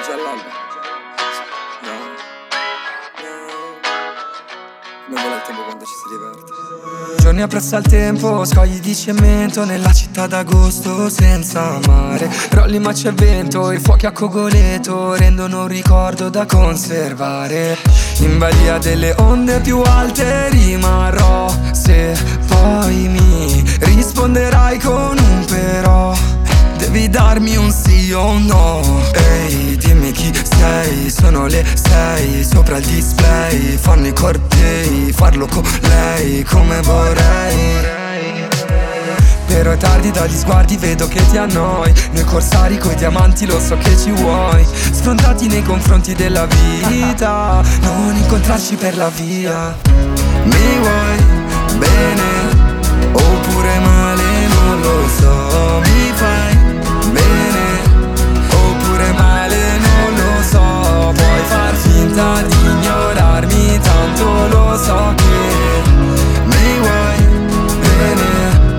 già all'alba. No, non vuole il tempo quando ci si diverte. Giorni appresso al tempo, scogli di cemento nella città d'agosto senza mare. Rolli ma c'è vento, i fuochi a Cogoleto rendono un ricordo da conservare. In balia delle onde più alte rimarrò, se poi mi risponderai con un però. Devi darmi un sì o un no. Ehi, dimmi chi sei. Sono le 6 sopra il display. Fanno i cortei, farlo con lei come vorrei. Però è tardi dagli sguardi, vedo che ti annoi. Noi corsari coi diamanti, lo so che ci vuoi. Sfrontati nei confronti della vita, non incontrarci per la via. Mi vuoi bene oppure male, non lo so. Mi fai bene oppure male, non lo so. Puoi far finta di ignorarmi, tanto lo so che mi vuoi bene.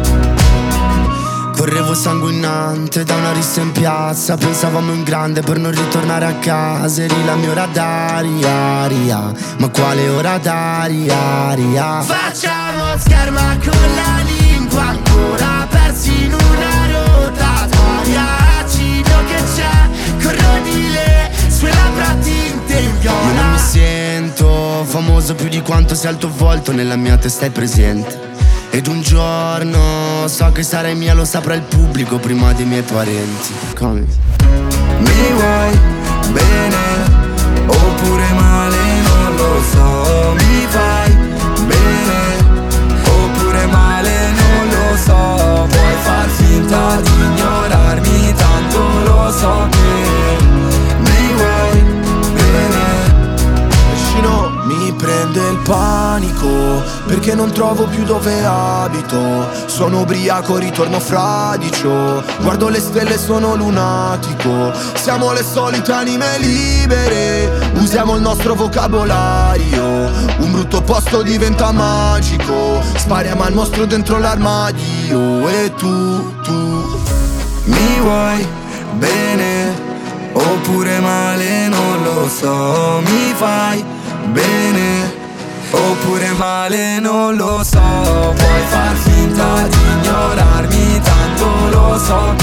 Correvo sanguinante da una rissa in piazza. Pensavamo in grande per non ritornare a casa. Eri la mia ora d'aria, ma quale ora d'aria? Facciamo scherma con la lingua, ancora persi in una rotatoria. Acido che c'è, corrodile sue labbra tinte in viola. Io non mi sento famoso più di quanto sia il tuo volto nella mia testa è presente. Ed un giorno so che sarai mia, lo saprà il pubblico prima dei miei parenti. Come? Mi vuoi bene oppure male, non lo so. Mi fai bene oppure male, non lo so. Puoi far finta di ignorarmi, tanto lo so che mi vuoi bene. Vicino mi prende il panico perché non trovo più dove abito. Sono ubriaco, ritorno fradicio. Guardo le stelle, sono lunatico. Siamo le solite anime libere, usiamo il nostro vocabolario. Un brutto posto diventa magico. Spariamo al mostro dentro l'armadio. E tu mi vuoi bene oppure male, non lo so. Mi fai bene oppure male, non lo so. Puoi far finta di ignorarmi, tanto lo so